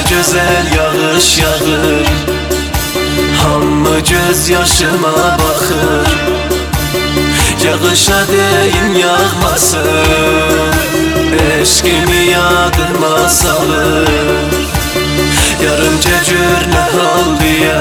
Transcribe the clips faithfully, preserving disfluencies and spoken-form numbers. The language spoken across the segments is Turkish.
güzel yağış yağır, hamı göz yaşıma bakır. Yağışa deyin yağmasın, eşkimi yadıma salır. Yarımca gör ne hal diye,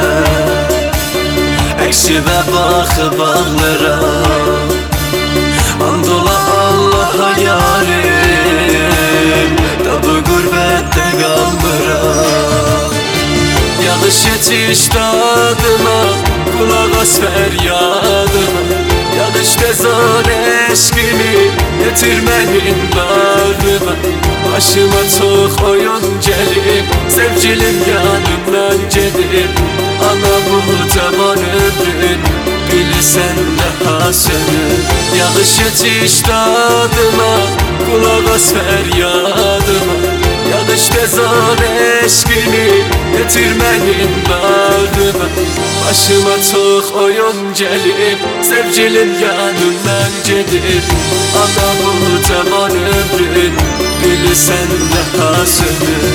eksibe bakıp ağlıram. Andola Allah'a yarim, da bu gurbette kalmıram. Yağış yetiş dadıma, kulak as feryadıma. Yağış tezan eşkimi getirmenin bağrıma. Başıma çok oyun gelip, sevgilim yanımdan gelip. Ana bu zaman ömrün, bilirsen daha sönür. Yağış yetiş dadıma, kulak as feryadıma. Yağış tezan eşkimi getirmenin bağrıma. Başıma çok oyun gelip, sevgilim yanımdan gelip. Ana bu zaman ömrün, bilirsen daha sönür.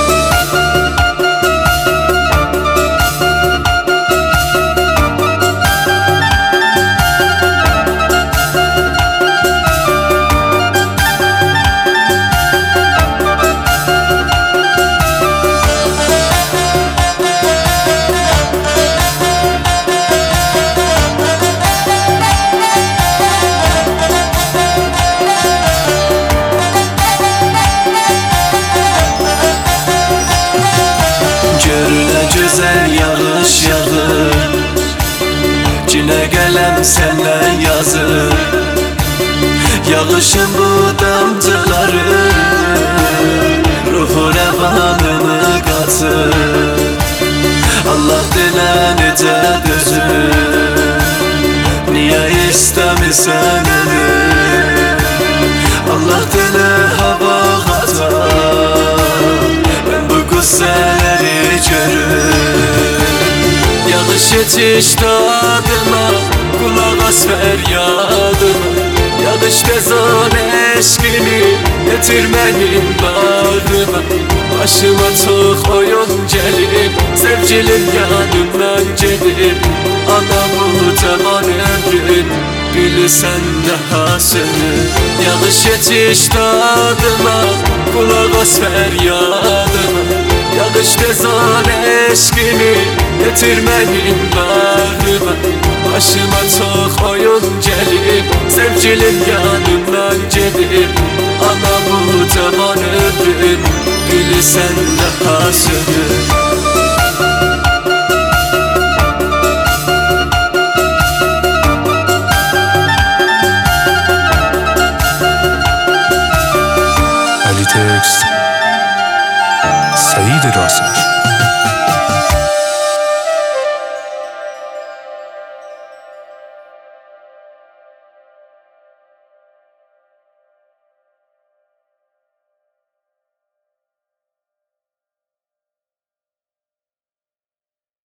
Güzel yağış yağır, cine gelem senden yazır. Yağışın bu damcıları ruhu revanımı katır. Allah dilenice düzür, niye istemişsen ölür. Allah dile hava katar, ben bu güzelleri görür. Yağış yetiş dadıma, kulak as feryadıma. Yağış tezan eşkimi getirmenin bağrıma. Başıma çok oyun gelip, sevgilim yanımdan gelip. Ana bu zaman ömrün, bilirsen daha sönür. Yağış yetiş dadıma, kulak as feryadıma. Yağış tezan eşkimi getirmenin bağrıma. Başıma çok oyun gelip, sevgilim yanımdan gelip. Ana bu zaman ömrün, bilirsen daha sönür.